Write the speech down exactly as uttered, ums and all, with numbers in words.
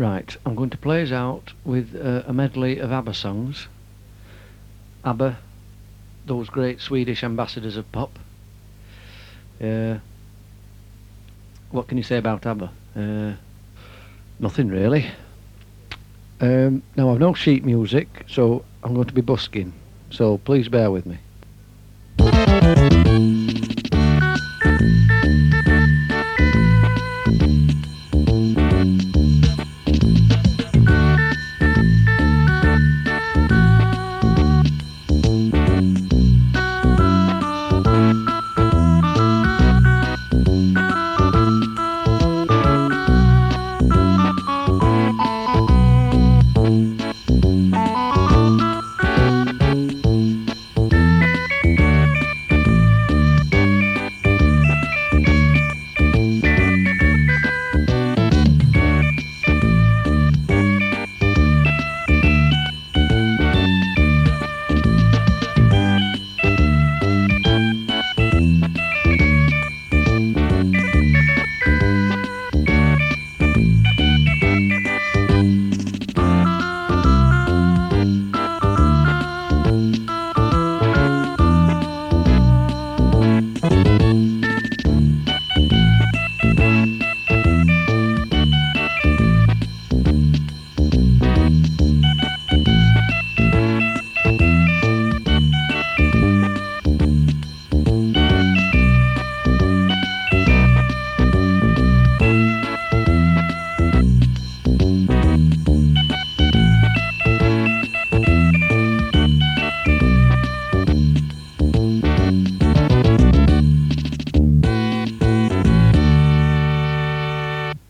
Right, I'm going to play us out with uh, a medley of ABBA songs. ABBA, those great Swedish ambassadors of pop. Uh, what can you say about ABBA? Uh, nothing really. Um, now I've no sheet music, so I'm going to be busking, so please bear with me.